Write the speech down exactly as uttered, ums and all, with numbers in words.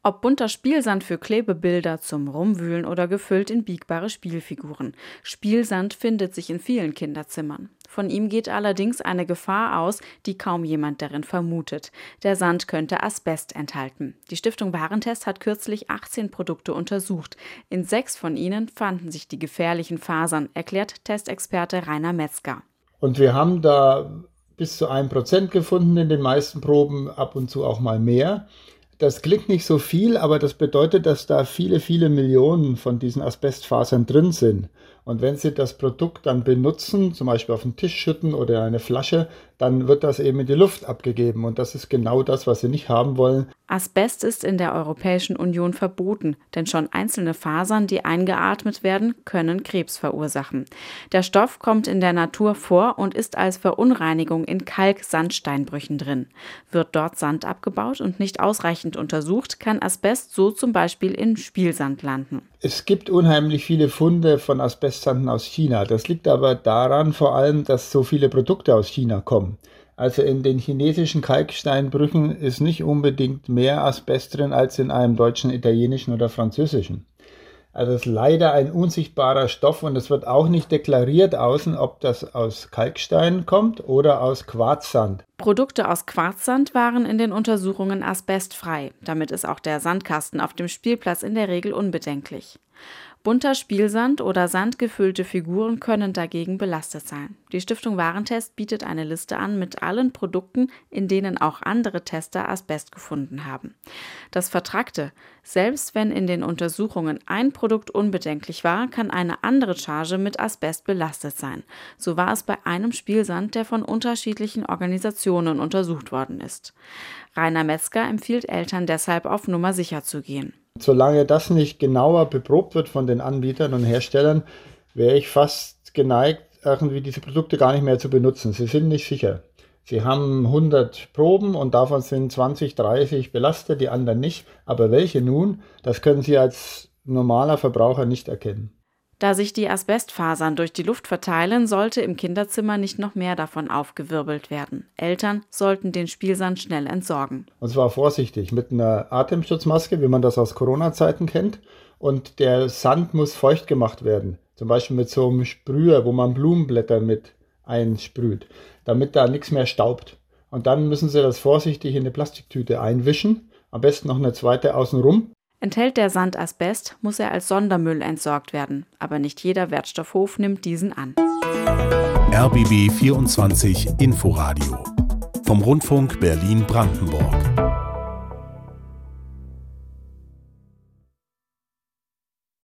Ob bunter Spielsand für Klebebilder zum Rumwühlen oder gefüllt in biegbare Spielfiguren. Spielsand findet sich in vielen Kinderzimmern. Von ihm geht allerdings eine Gefahr aus, die kaum jemand darin vermutet. Der Sand könnte Asbest enthalten. Die Stiftung Warentest hat kürzlich achtzehn Produkte untersucht. In sechs von ihnen fanden sich die gefährlichen Fasern, erklärt Testexperte Rainer Metzger. Und wir haben da bis zu ein Prozent gefunden in den meisten Proben, ab und zu auch mal mehr. Das klingt nicht so viel, aber das bedeutet, dass da viele, viele Millionen von diesen Asbestfasern drin sind. Und wenn Sie das Produkt dann benutzen, zum Beispiel auf den Tisch schütten oder eine Flasche, dann wird das eben in die Luft abgegeben. Und das ist genau das, was Sie nicht haben wollen. Asbest ist in der Europäischen Union verboten, denn schon einzelne Fasern, die eingeatmet werden, können Krebs verursachen. Der Stoff kommt in der Natur vor und ist als Verunreinigung in Kalk-Sandsteinbrüchen drin. Wird dort Sand abgebaut und nicht ausreichend untersucht, kann Asbest so zum Beispiel in Spielsand landen. Es gibt unheimlich viele Funde von Asbestsanden aus China. Das liegt aber daran vor allem, dass so viele Produkte aus China kommen. Also in den chinesischen Kalksteinbrüchen ist nicht unbedingt mehr Asbest drin als in einem deutschen, italienischen oder französischen. Also es ist leider ein unsichtbarer Stoff und es wird auch nicht deklariert außen, ob das aus Kalkstein kommt oder aus Quarzsand. Produkte aus Quarzsand waren in den Untersuchungen asbestfrei. Damit ist auch der Sandkasten auf dem Spielplatz in der Regel unbedenklich. Bunter Spielsand oder sandgefüllte Figuren können dagegen belastet sein. Die Stiftung Warentest bietet eine Liste an mit allen Produkten, in denen auch andere Tester Asbest gefunden haben. Das Vertrackte: Selbst wenn in den Untersuchungen ein Produkt unbedenklich war, kann eine andere Charge mit Asbest belastet sein. So war es bei einem Spielsand, der von unterschiedlichen Organisationen untersucht worden ist. Rainer Metzger empfiehlt Eltern deshalb, auf Nummer sicher zu gehen. Solange das nicht genauer beprobt wird von den Anbietern und Herstellern, wäre ich fast geneigt, irgendwie diese Produkte gar nicht mehr zu benutzen. Sie sind nicht sicher. Sie haben hundert Proben und davon sind zwanzig, dreißig belastet, die anderen nicht. Aber welche nun, das können Sie als normaler Verbraucher nicht erkennen. Da sich die Asbestfasern durch die Luft verteilen, sollte im Kinderzimmer nicht noch mehr davon aufgewirbelt werden. Eltern sollten den Spielsand schnell entsorgen. Und zwar vorsichtig, mit einer Atemschutzmaske, wie man das aus Corona-Zeiten kennt. Und der Sand muss feucht gemacht werden. Zum Beispiel mit so einem Sprüher, wo man Blumenblätter mit einsprüht, damit da nichts mehr staubt. Und dann müssen Sie das vorsichtig in eine Plastiktüte einwischen. Am besten noch eine zweite außenrum. Enthält der Sand Asbest, muss er als Sondermüll entsorgt werden. Aber nicht jeder Wertstoffhof nimmt diesen an. R B B vierundzwanzig Inforadio vom Rundfunk Berlin-Brandenburg.